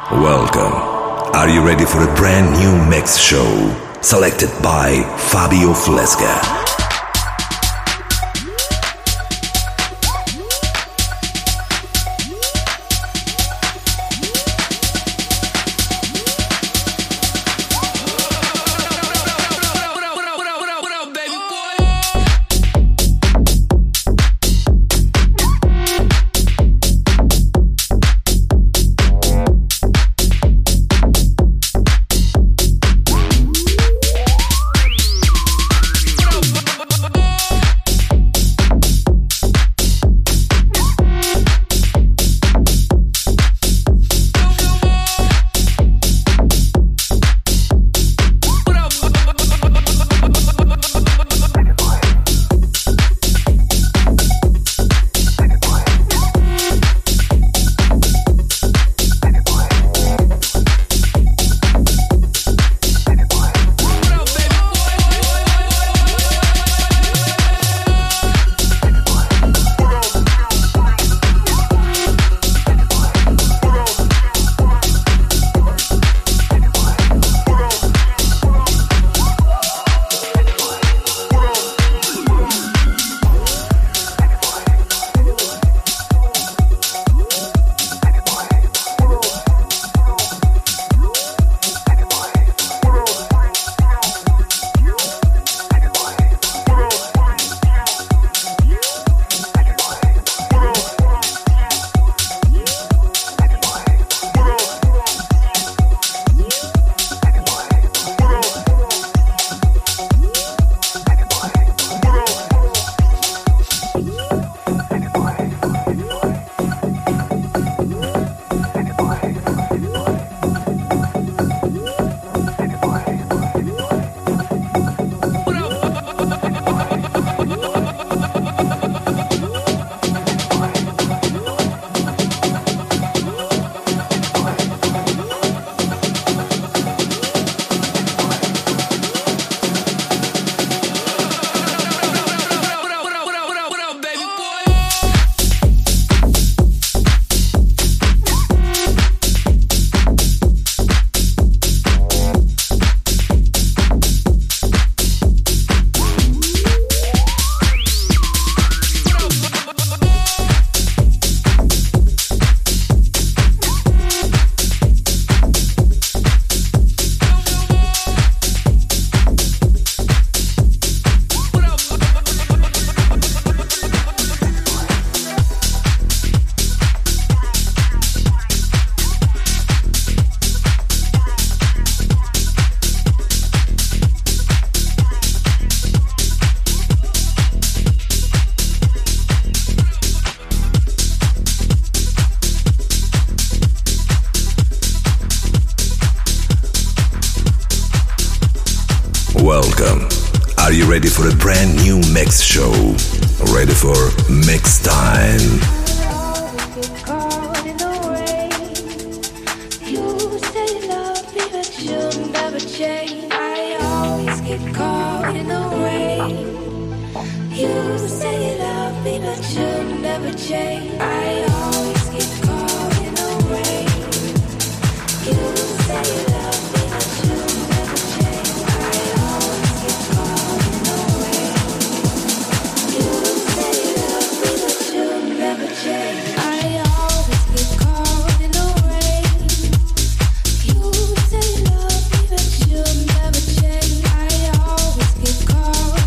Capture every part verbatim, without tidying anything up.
Welcome. Are you ready for a brand new mix show? Selected by Fabio Flesca. Welcome. Are you ready for a brand new mix show? Ready for mix time?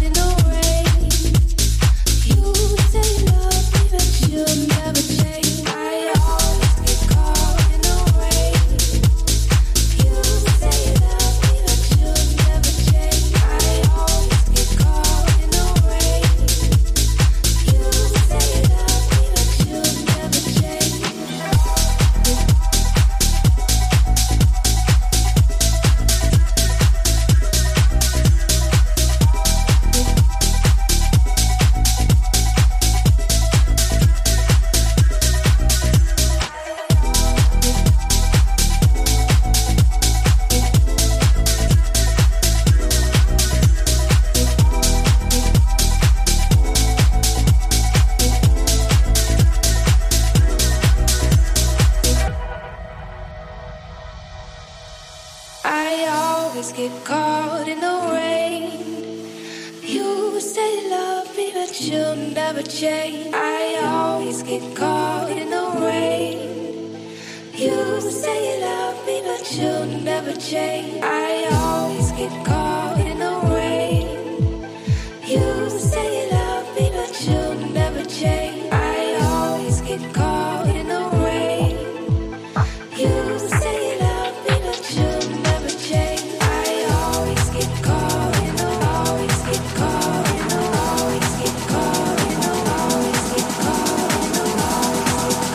Never change. always get caught in the rain. You say you love me, but you'll never change. I always get caught in the rain. You say you love me, but you'll never change. I always get caught in the rain. You say you love me, but you'll never change. I always get caught in the rain. You say you love me, but you'll never change. I always get caught in the, always get caught in the, always get caught in the, always get caught in the, always get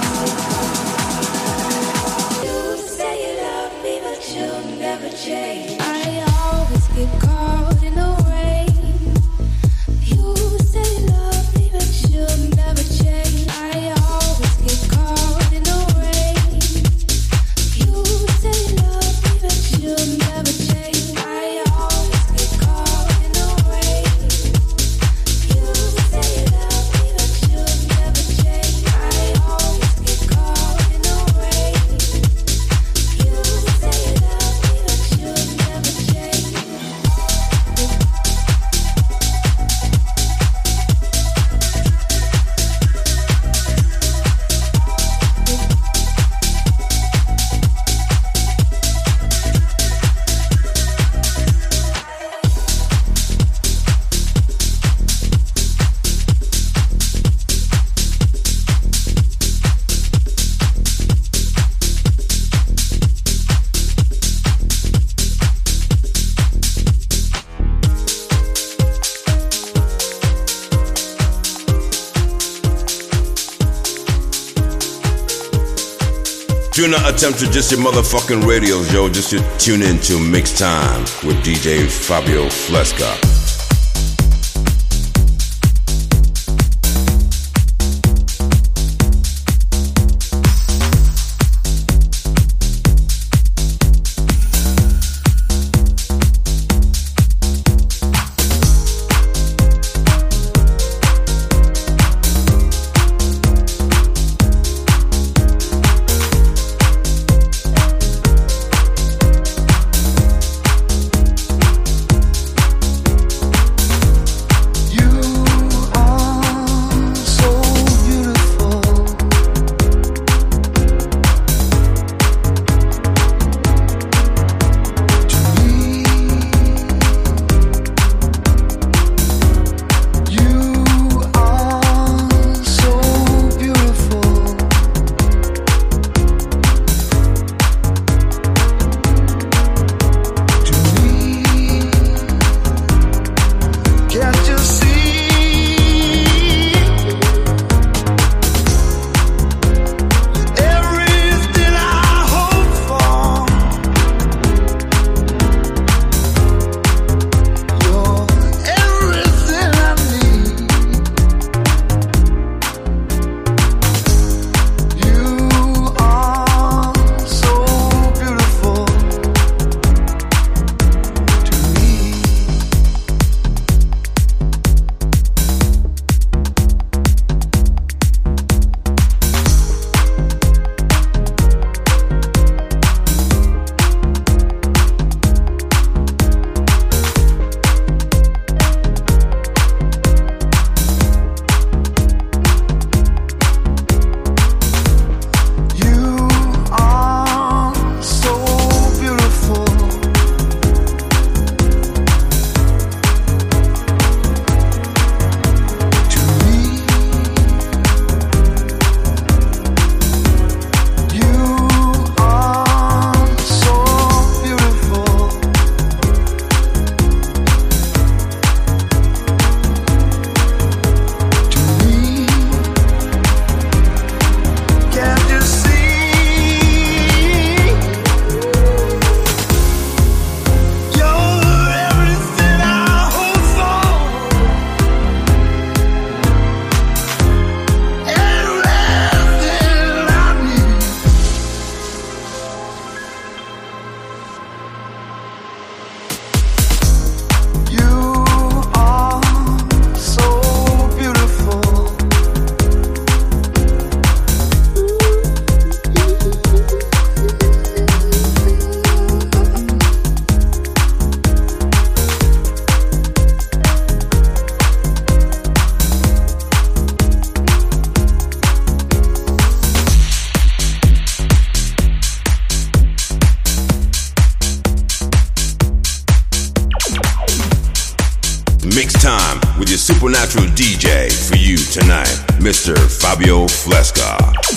caught in the. You say you love me, but you'll never change. I always get caught in the rain. You say you love me, but you'll never change. I always get caught in the rain. You say you love me, but you'll never change. I always get caught in the rain. You say you love me, but you'll never change. I always get caught in the rain. You say you love me, but you'll never change. Do not attempt to just your motherfucking radios, yo. Just to tune in to Mix Time with D J Fabio Fresca. supernatural D J for you tonight, Mister Fabio Fresca.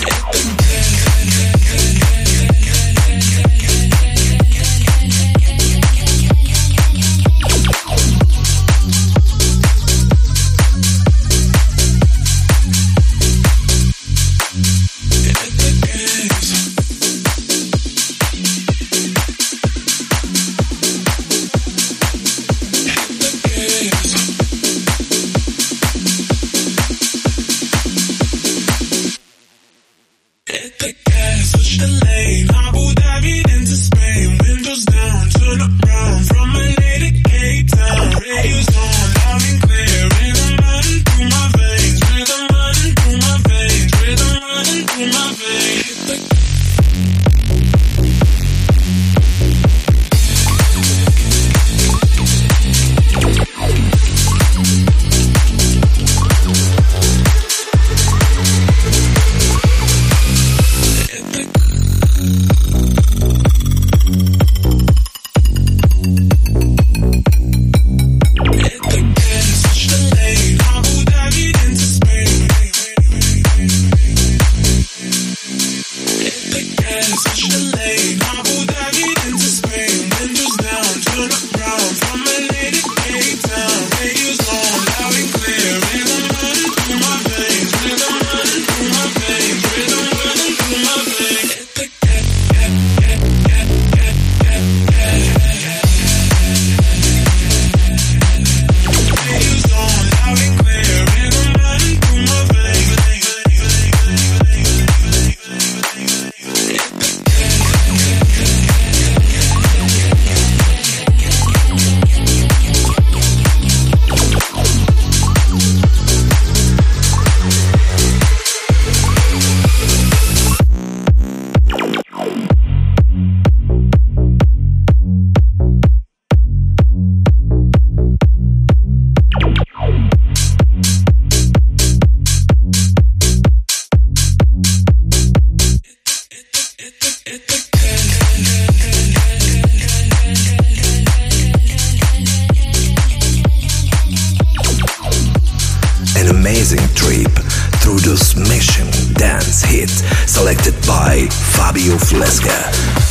Fabio Fresca.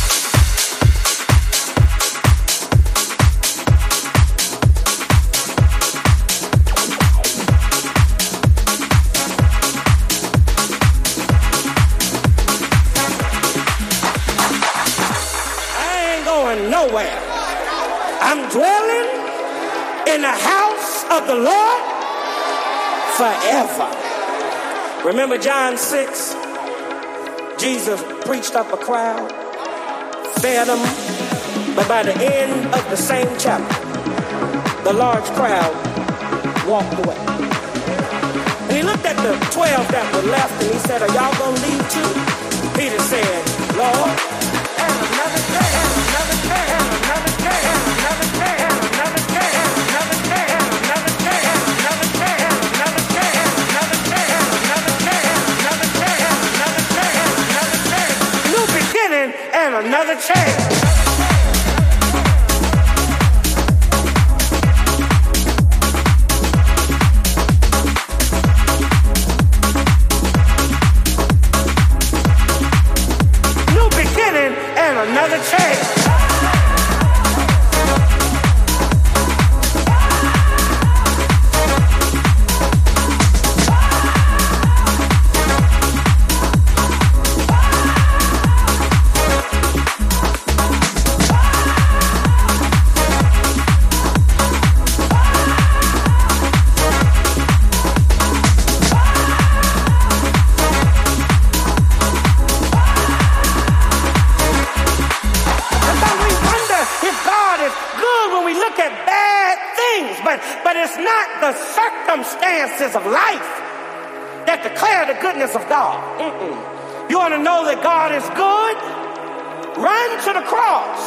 Nowhere. I'm dwelling in the house of the Lord forever. Remember John six? Jesus preached up a crowd, fed them, but by the end of the same chapter, the large crowd walked away. And he looked at the twelve that were left and he said, are y'all gonna leave too? Peter said, Lord, and another day, and another day, and another day, and another day, and another day, and another day, and another day, and another day, and another day, and another day, and another day, and another day, and another day, and another day. New beginning and another change. Another change. Of life that declare the goodness of God. Mm-mm. You want to know that God is good? Run to the cross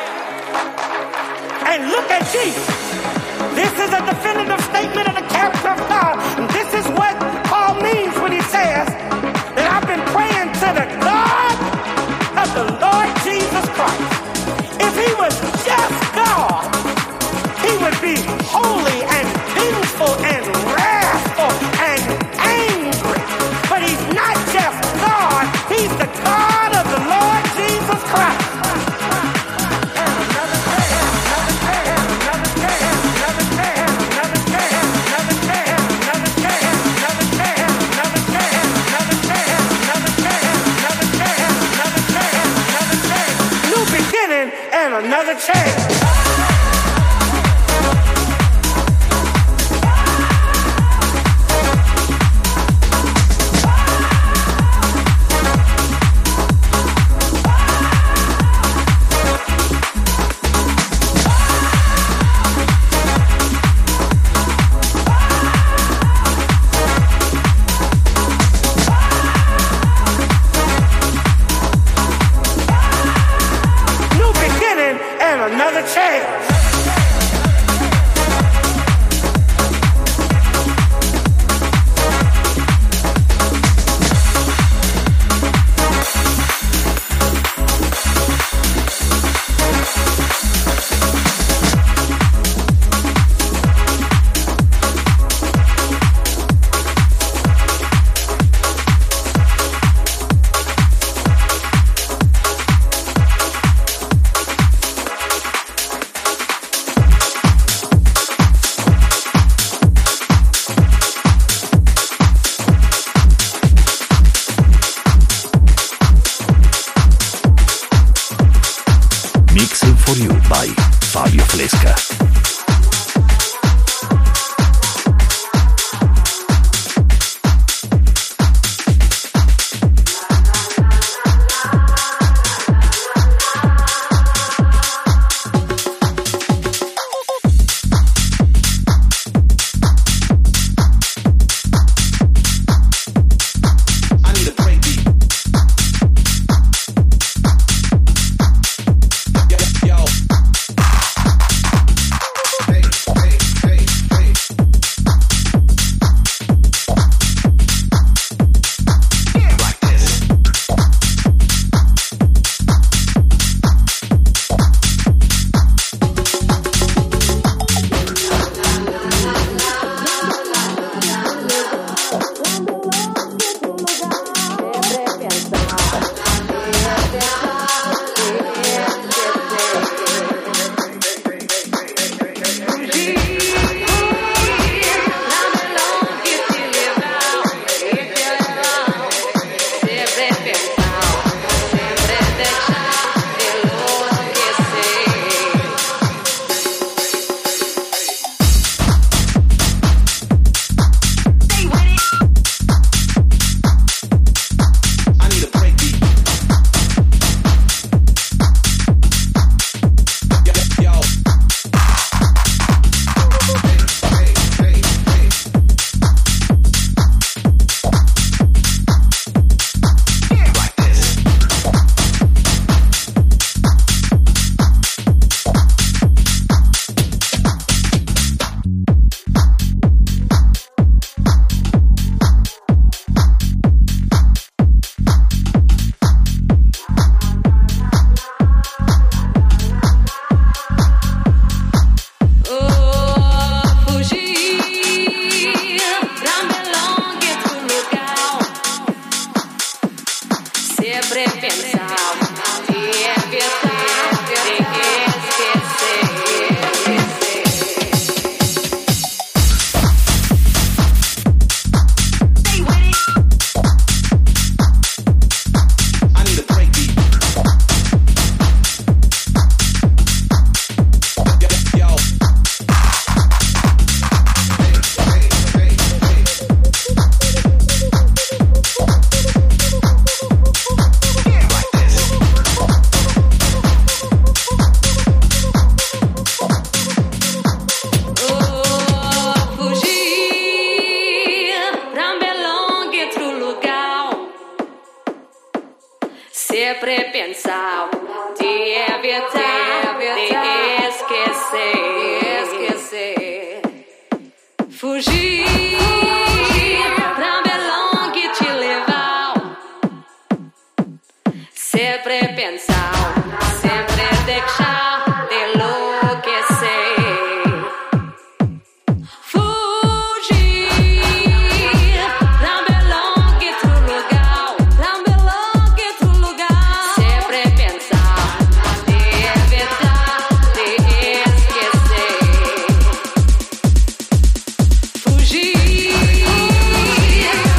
and look at Jesus. This is a definitive statement of the character of God. And this is what Paul means when he says that I've been praying to the God of the Lord Jesus Christ. If he was just God, he would be holy and vengeful and wrathful. and another chance. Another chance.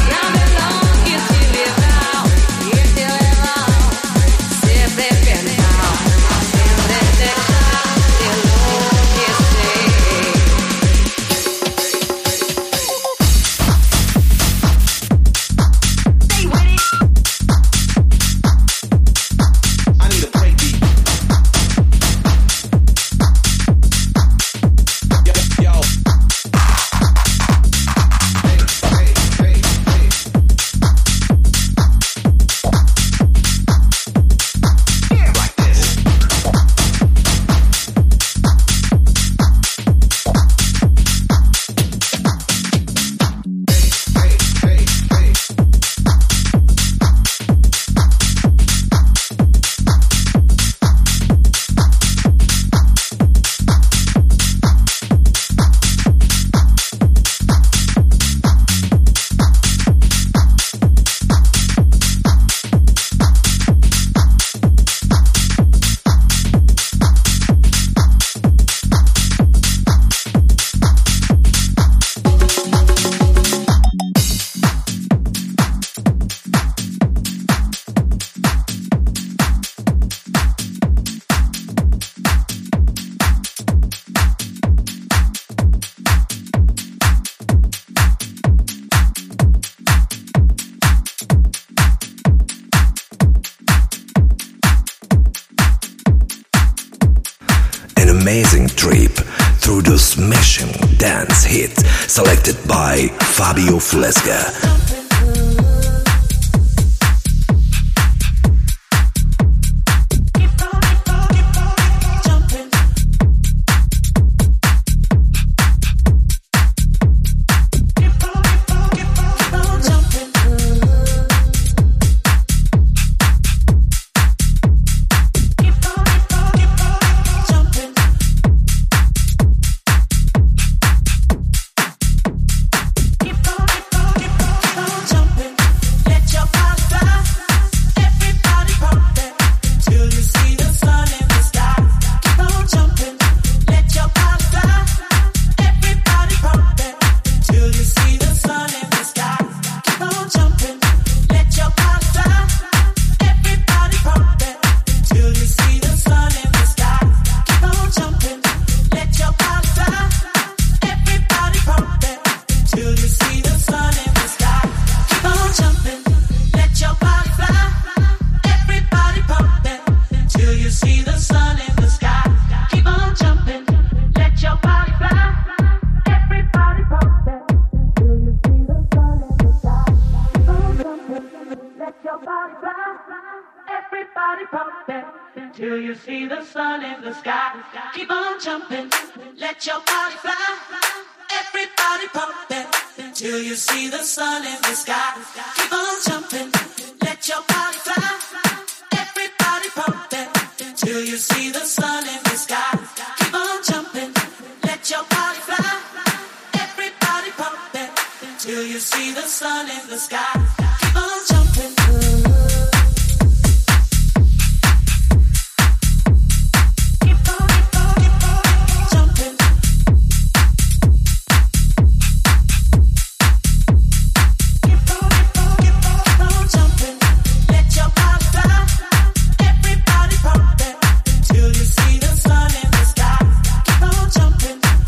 Siempre pensar. amazing trip through the smashing dance hits selected by Fabio Flesca.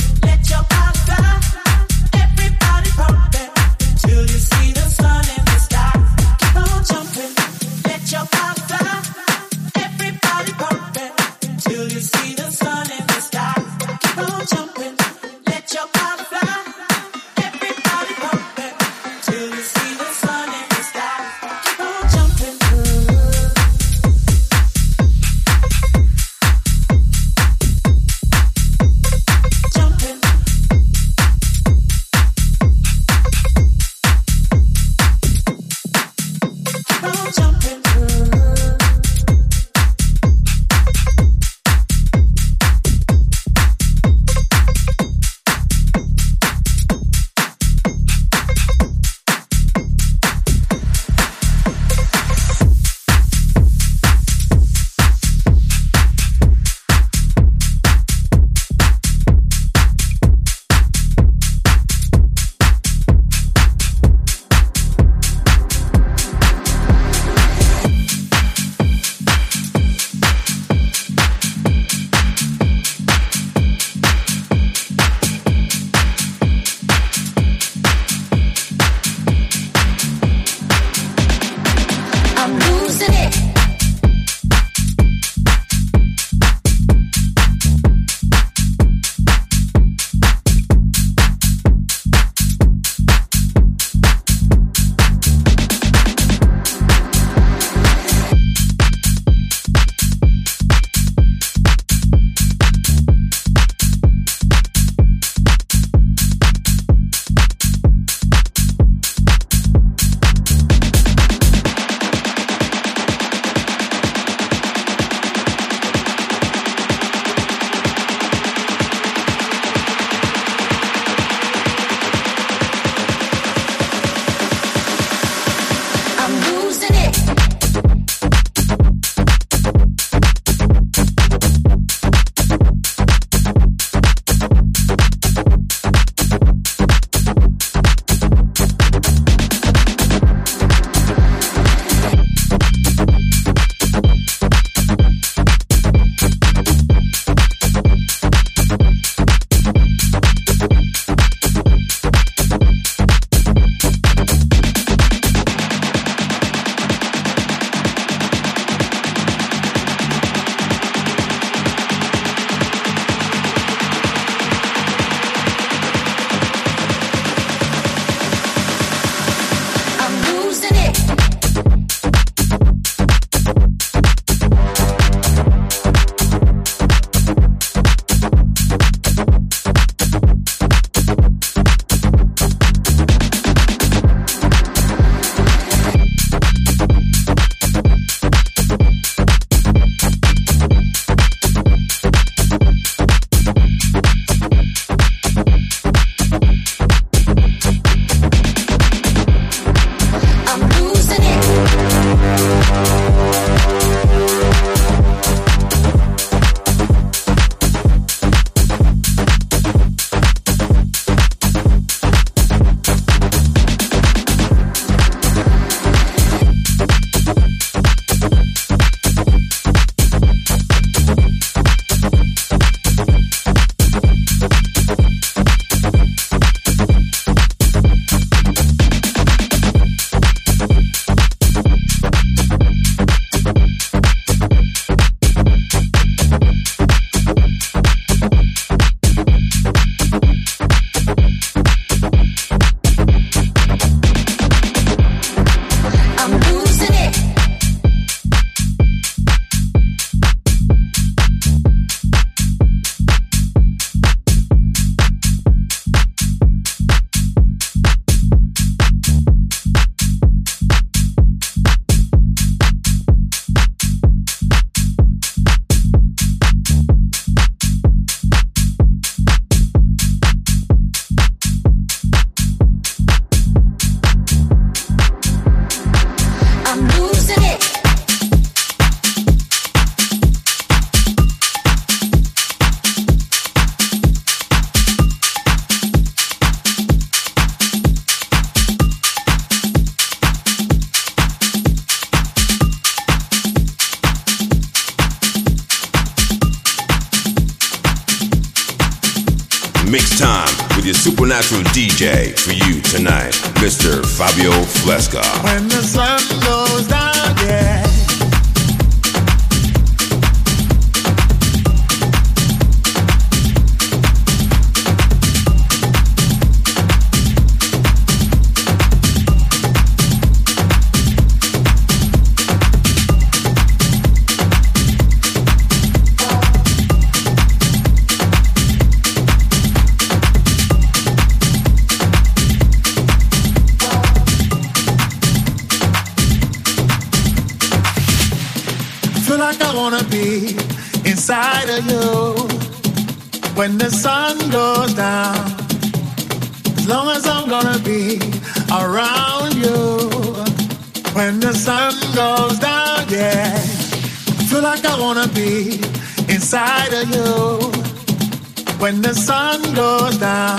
Till you see the sun in the sky. Mix Time with your supernatural D J for you tonight, Mister Fabio Fresca. When the sun goes down, yeah. Inside of you when the sun goes down, as long as I'm gonna be around you when the sun goes down, yeah. I feel like I wanna be inside of you when the sun goes down,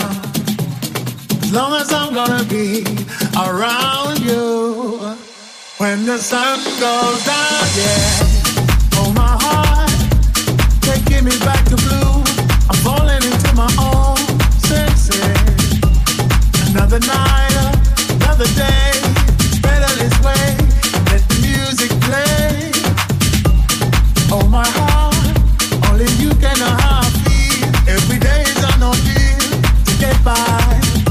as long as I'm gonna be around you when the sun goes down, yeah. Oh, my heart taking me back to blue. I'm falling into my own senses. Another night, another day. It's better this way. Let the music play. Oh, my heart, only you can know how I feel. Every day is an ordeal to get by.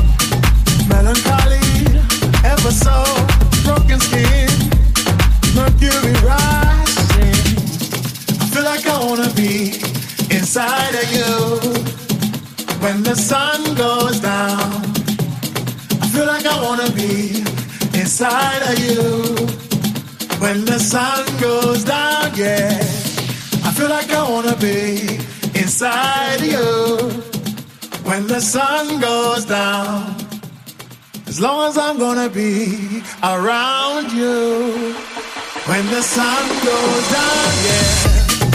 Melancholy, ever so broken skin, mercury rising. I feel like I wanna be inside of you when the sun goes down. I feel like I wanna be inside of you when the sun goes down, yeah. I feel like I wanna be inside of you when the sun goes down, as long as I'm gonna be around you when the sun goes down, yeah.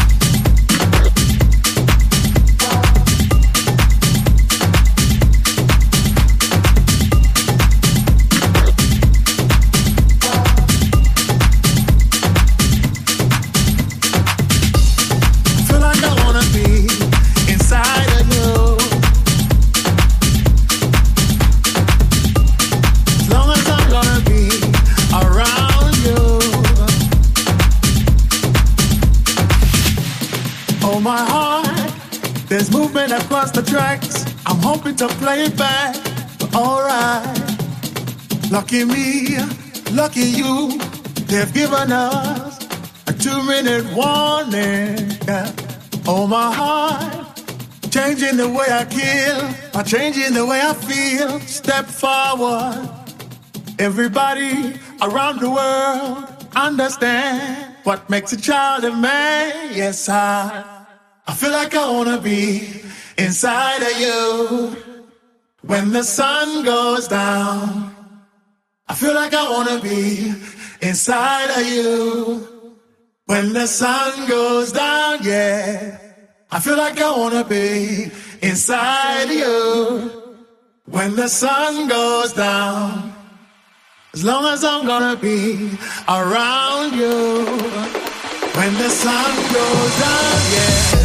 There's movement across the tracks. I'm hoping to play it back, but alright. Lucky me, lucky you. They've given us a two-minute warning. Yeah. Oh, my heart, changing the way I kill, or changing the way I feel. Step forward. Everybody around the world understand what makes a child a man. Yes, I. I feel like I wanna be inside of you when the sun goes down. I feel like I wanna be inside of you when the sun goes down, yeah. I feel like I wanna be inside of you when the sun goes down, as long as I'm gonna be around you when the sun goes down, yeah.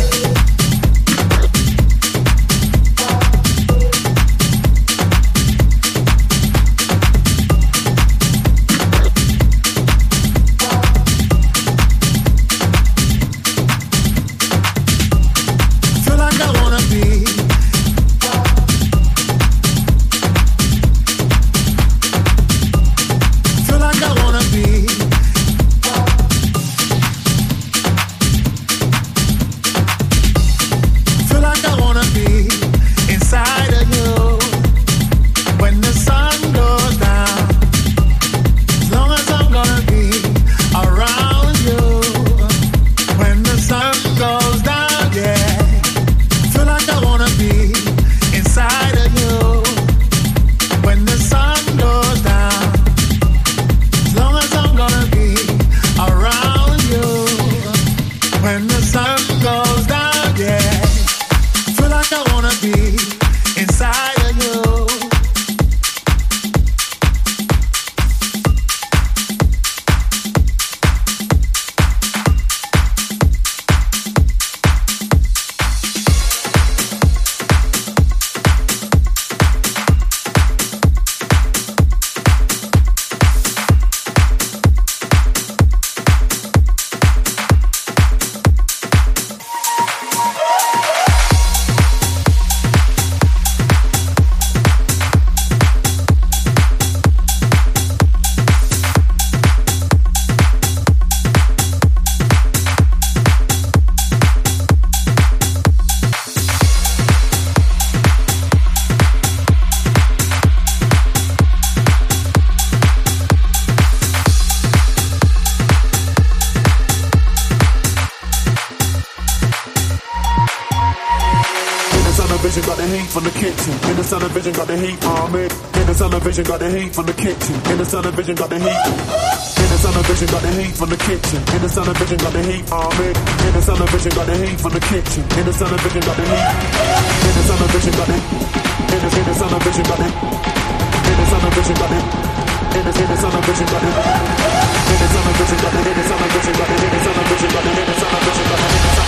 vision got the heat from the kitchen. In the sun of vision got the heat on me. In the sun of vision got the heat from the kitchen. In the sun of vision got the heat. In the sun of vision got the heat from the kitchen. In the sun of vision got the heat on me. In the sun of vision got the heat from the kitchen. In the sun of vision got the heat. In the sun of vision got the. In the in the sun of vision got the. In the sun of vision got the. In the in the sun of vision got the. In the sun of vision got the. In the sun of vision got the. In the sun of vision got the. In the sun of vision got the.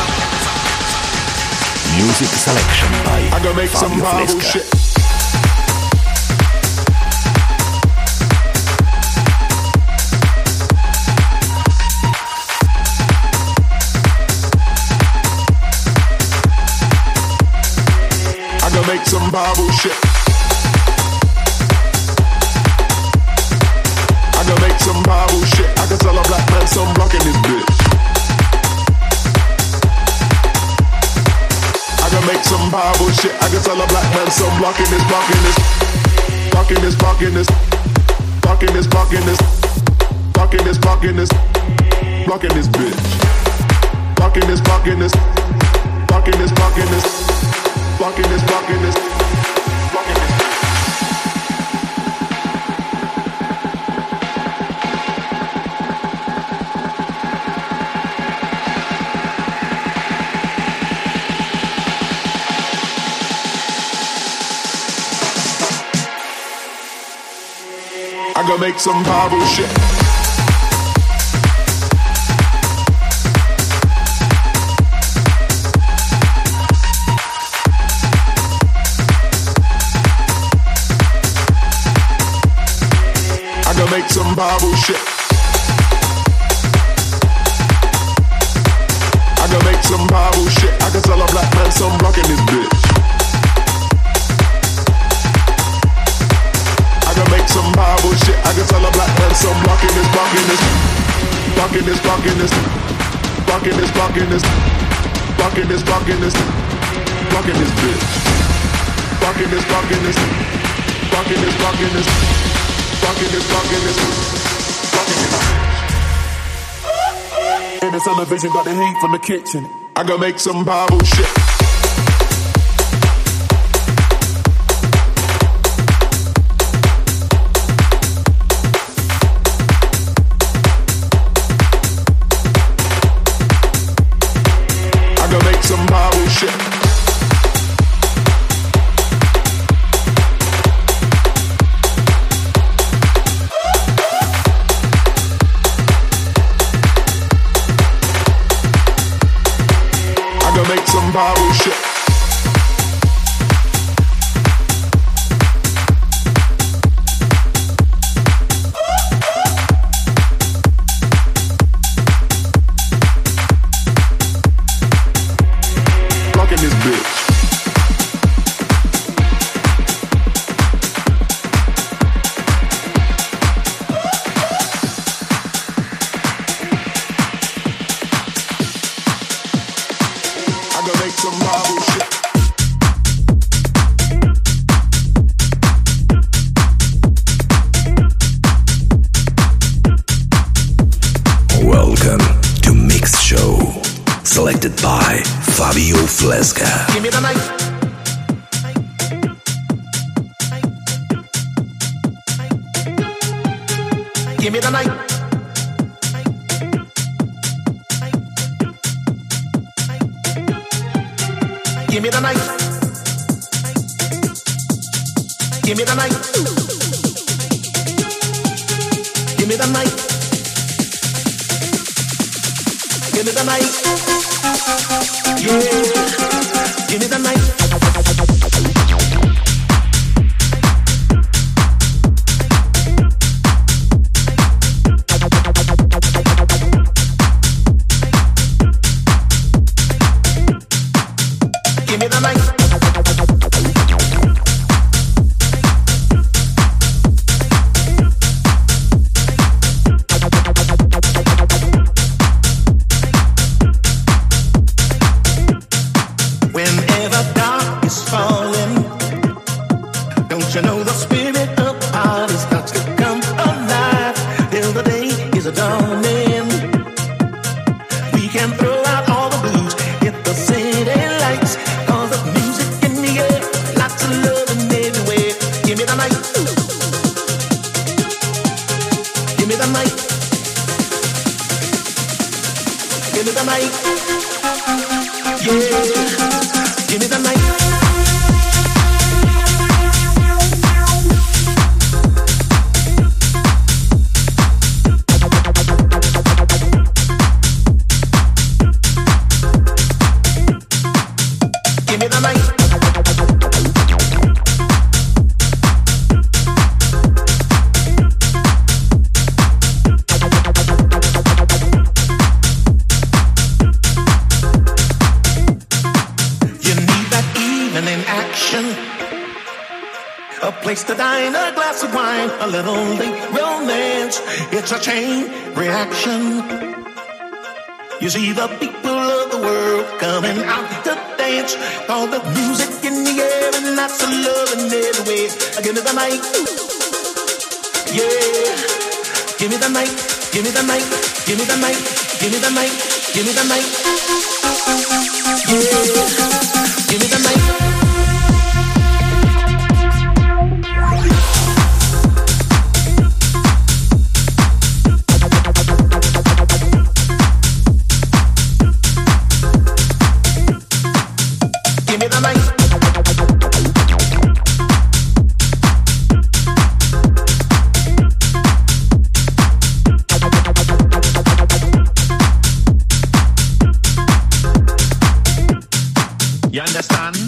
Music selection by I gotta make some Bible shit. I gotta make some Bible shit. I gotta make some Bible shit. I can tell a black man some block in this bitch. Make some Bible shit. I can tell a black man some blocking this, blocking this, blocking this, blocking this, blocking this, blocking this, blocking this, blocking this, blocking this bitch. Blocking this, blocking this, blocking this, blocking this, blocking this, blocking this, blocking this. I gotta make some Bible shit. I gotta make some Bible shit. I gotta make some Bible shit. I can tell a black man some blocking this bitch. Make some Bible shit. I can tell a black man some blocking this, blocking this, blocking this, blocking this, blocking this, blocking this, blocking this, blocking this, blocking this bitch. Blocking this, blocking this, blocking this, blocking this, blocking this, blocking this, blocking this. In the sun of vision got the heat from the kitchen. I gotta make some Bible shit. Some Bible shit. I gotta make some Bible shit. This bitch. I gotta make some Bible shit. Welcome to Mix Show, selected by Fabio Flesca. Give me the night. Give me the night. Give me the night. Give me the night. Give me the night. Give me the night. Yeah. Give me the night. Give me the night. We can throw out all the blues, hit the city lights, cause the music A little late romance, it's a chain reaction. You see the people of the world coming out to dance. All the music in the air and lots of love in every way. Give me the night, yeah. Give me the night, give me the night, give me the night, give me the night, give me the night, yeah. Give me the night. You understand?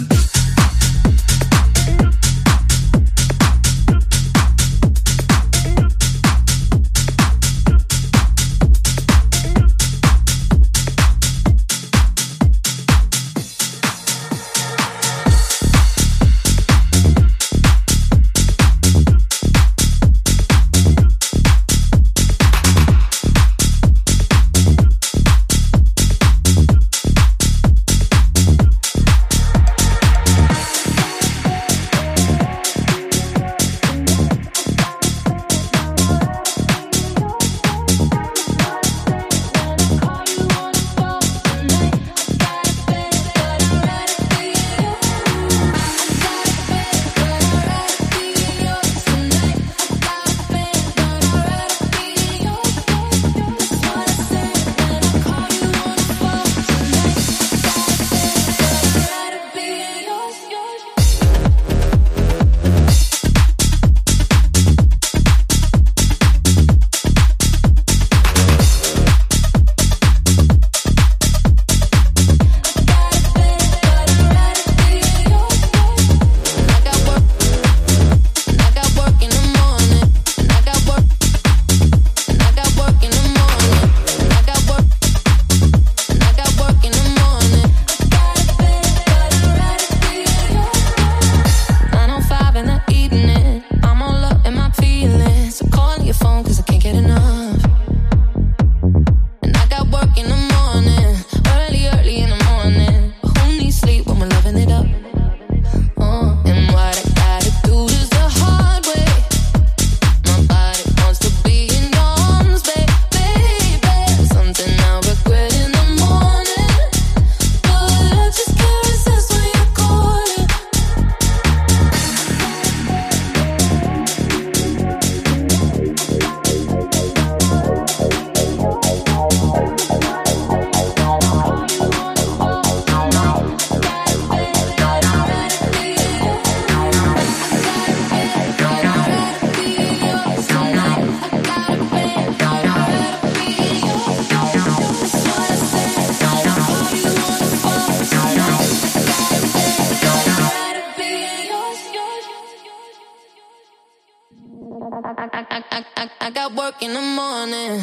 I got work in the morning.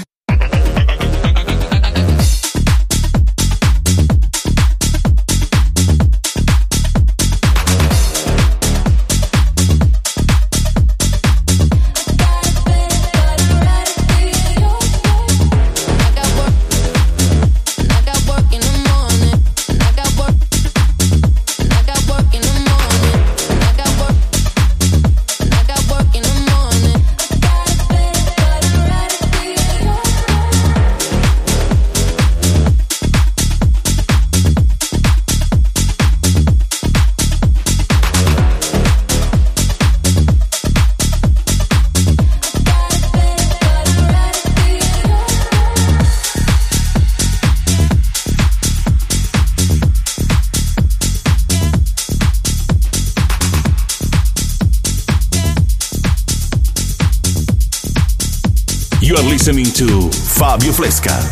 I listening to Fabio Fresca.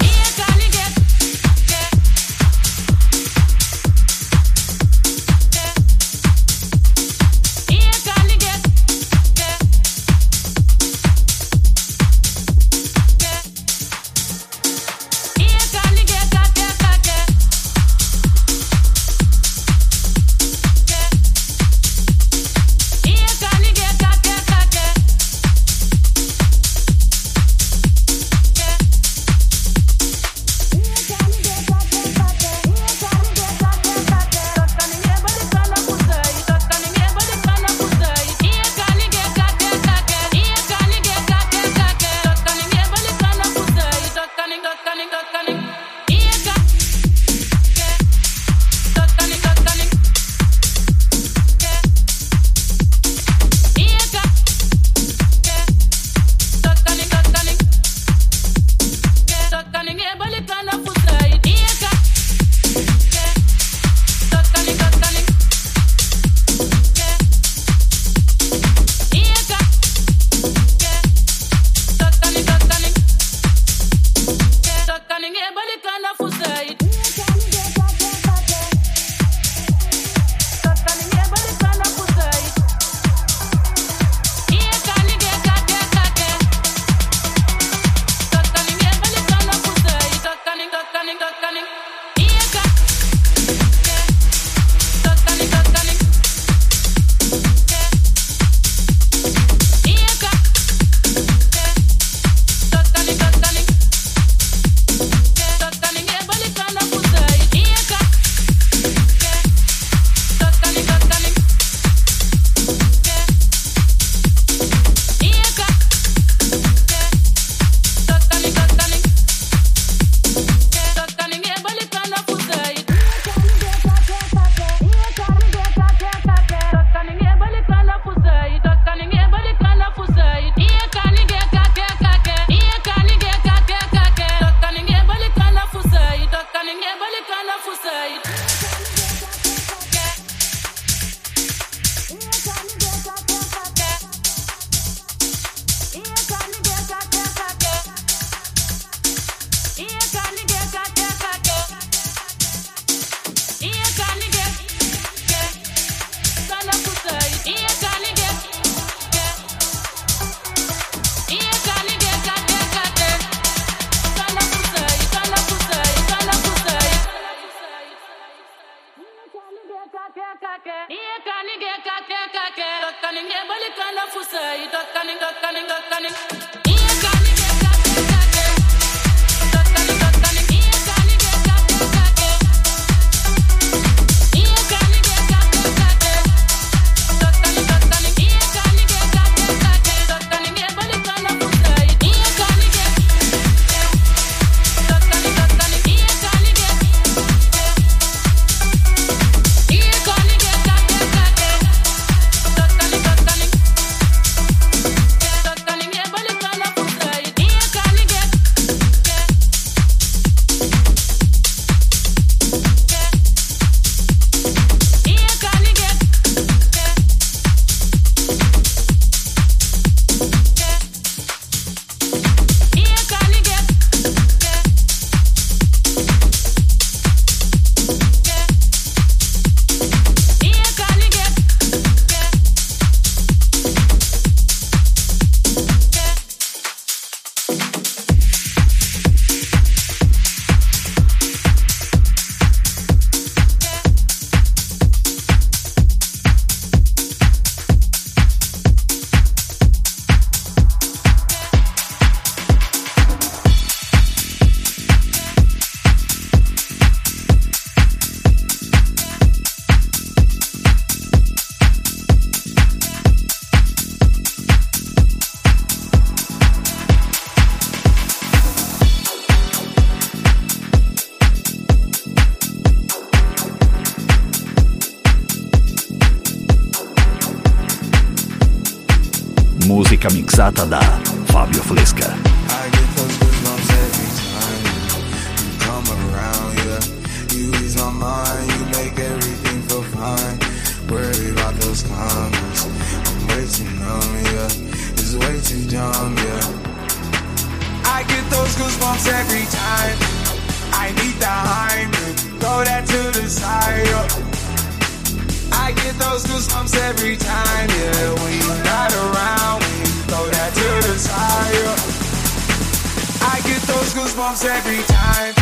Musica mixata da Fabio Fresca. I get those goosebumps every time you come around, yeah. You ease my mind, you make everything feel fine. Worry about those comments, I'm way too numb, yeah. It's way too dumb, yeah. I get those goosebumps every time. I need the Heimlich, throw that to the side. I get those goosebumps every time, yeah. When you're not around, when you throw that to the side. I get those goosebumps every time.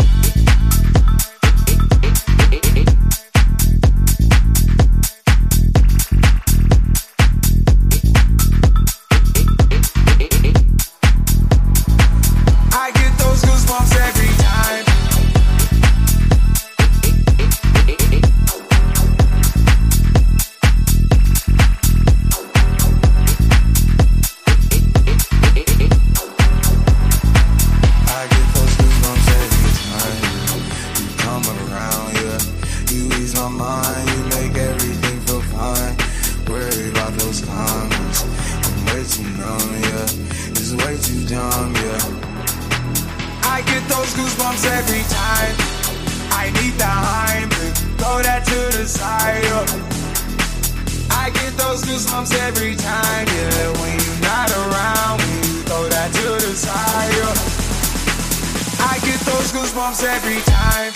Every time.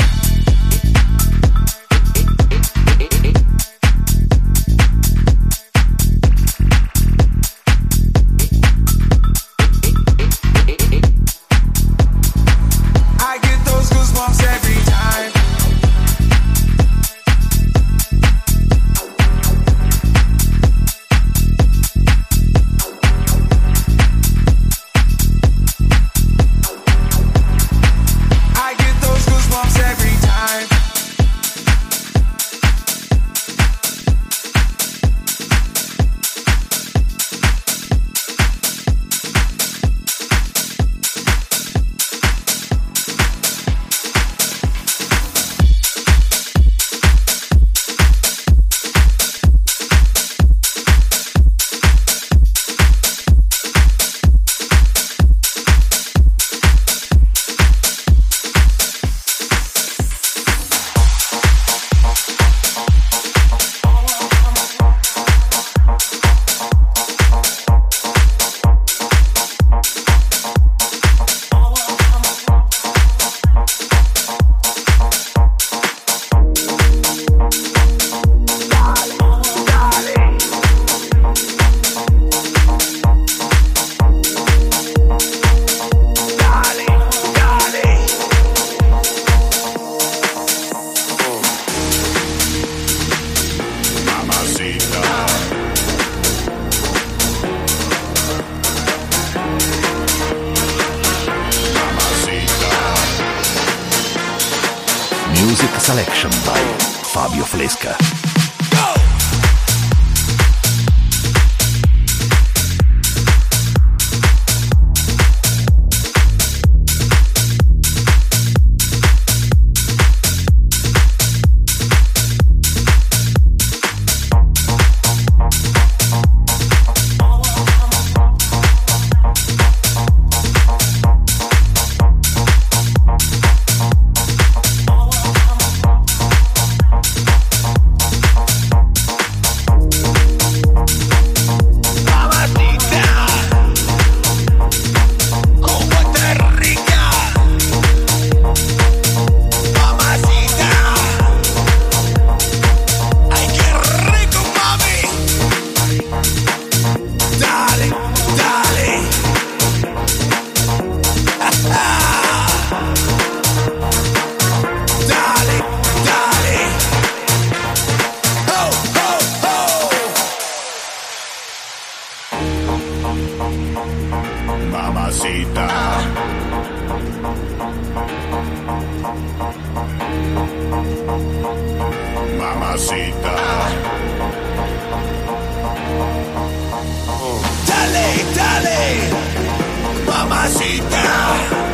Music Selection by Fabio Flesca. Mamacita. Mamacita. Dale, dale. Mamacita.